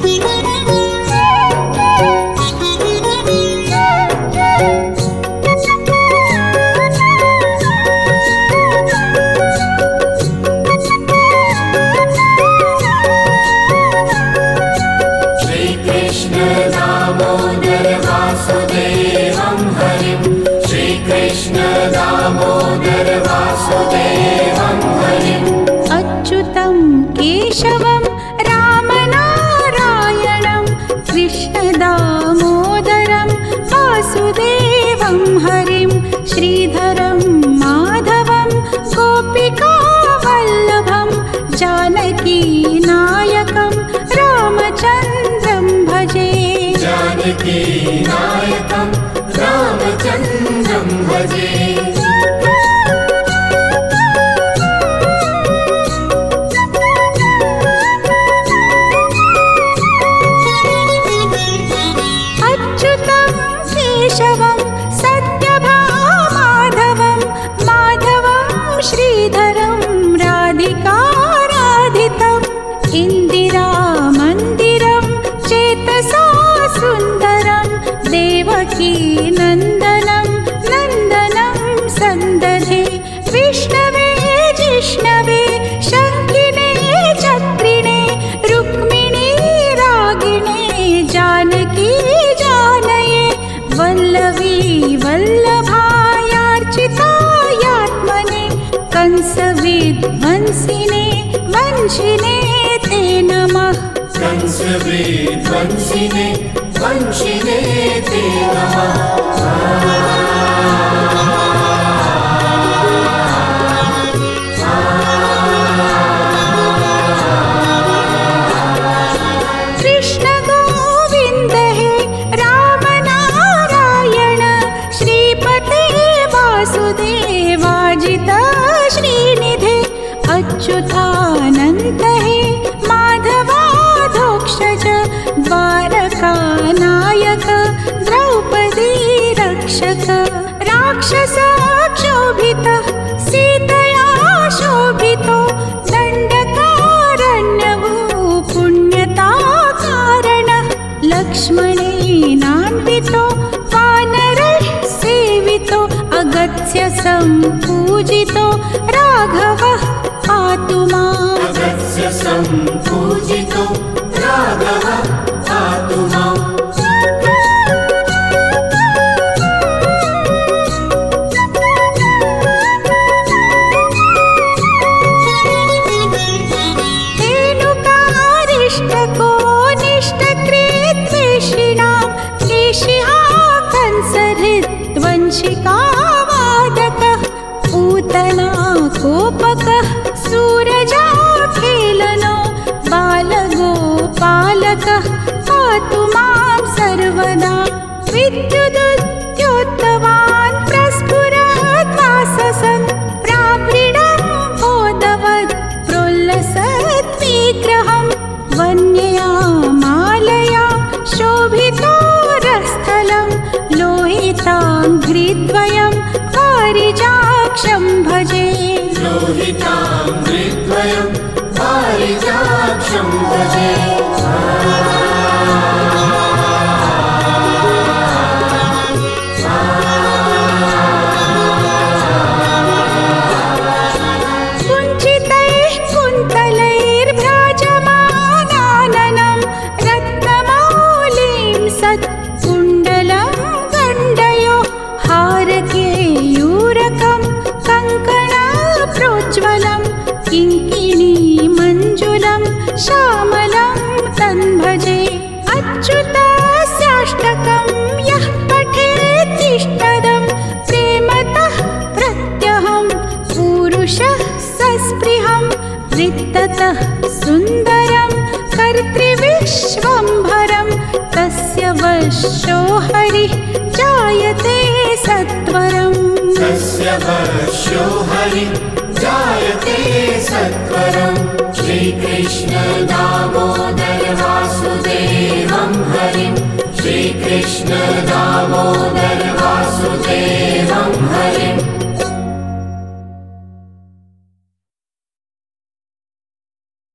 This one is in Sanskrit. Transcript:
अच्युतं केशवं रामनारायणं कृष्णदामोदरं वासुदेवं हरिं श्रीधरं माधवं गोपिकावल्लभं जानकीनायकं रामचन्द्रं भजे। जानकीनायकं रामचन्द्रं भजे। केशवं सत्यभामाधवं माधवं श्रीधरं राधिकाराधितम् इन्दिरामन्दिरं चेतसा सुन्दरं देवकी नन्दनं नन्दनं सन्दधे विष्णवे जिष्णवे शङ्किने चक्रिणे रुक्मिणी रागिणे जानकी वल्लवी वल्लभायार्चितायात्मने कंसविध्वंसिने वंशिने ते नमः। कंसविध्वंसिने वंशिने ते नमः। श्रीनिधे अच्युतानन्त हे माधवाधोक्षज द्वारकानायक द्रौपदी रक्षक राक्षसक्षोभितः सीतया शोभितो दण्डकारण्यवो पुण्यताकारणः लक्ष्मणेनान्वितो वानरैः सेवितो अगत्य सम्पूजितो राघवः पातु माम्। अगत्य सम्पूजितो राघवः पातु माम्। तेनुकारिष्टको निष्टकृद्वेषिणां केशिहा कंसहृद्वंशिकावादकः पूतना कोपकः सूरजाखेलनो बालगोपालकः पातु मां सर्वदा। विद्युदुद्योतवान् प्रस्फुरद्वाससन् प्रावृणं बोधवत् प्रोल्लसद्विग्रहं वन्यया मालया शोभितोरस्थलं लोहिताङ्घ्रिद्वयं पारिजाक्षं भजे। लोहिताङ्घ्रिद्वयं पारिजाक्षं भजे। कुञ्चितैः कुन्तलैर्भ्राजमानाननं रत्नमौलिं सत्कुण्डलं गण्डयो हारकेयूरकं कङ्कणप्रोज्ज्वलं किङ्किणीमञ्जुलं श्यामलं तन्भजे। अच्युतस्याष्टकं यः पठेत्तिष्ठदं प्रेमतः प्रत्यहं पुरुषः सस्पृहं रिक्ततः सुन्दरं कर्तृविश्वम्भरं तस्य वशो हरिः जायते सत्वरम्। तस्य वशो हरिः जायते सत्वरम्। श्रीकृष्ण दामोदर वासुदेवं हरिं श्रीकृष्ण दामोदर